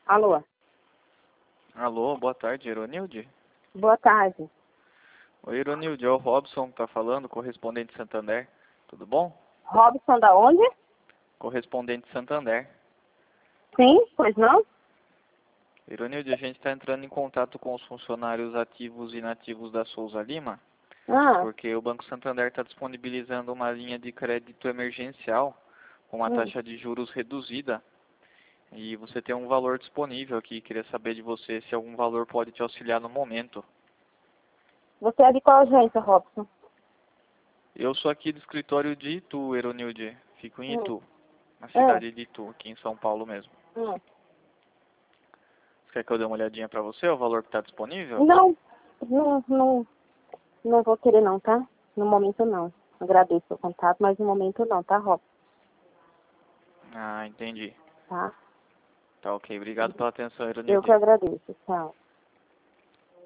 Alô? Alô, boa tarde, Ironilde. Boa tarde. Oi, Ironilde, é o Robson que tá falando, correspondente de Santander. Tudo bom? Robson da onde? Correspondente de Santander. Sim, pois não? Ironilde, a gente está entrando em contato com os funcionários ativos e inativos da Souza Lima, Ah, porque o Banco Santander está disponibilizando uma linha de crédito emergencial com uma taxa de juros reduzida. E você tem um valor disponível aqui. Queria saber de você se algum valor pode te auxiliar no momento. você é de qual agência, Robson? Eu sou aqui do escritório de Itu, Ironilde. Fico em Hum. Itu, na É. cidade de Itu, aqui em São Paulo mesmo. Hum. Você quer que eu dê uma olhadinha para você, o valor que está disponível? Não vou querer não, tá? No momento não. Agradeço o contato, mas no momento não, tá, Robson? Ah, entendi. Tá? Tá ok. Obrigado pela atenção, Eu que Ironilde. agradeço. Tchau.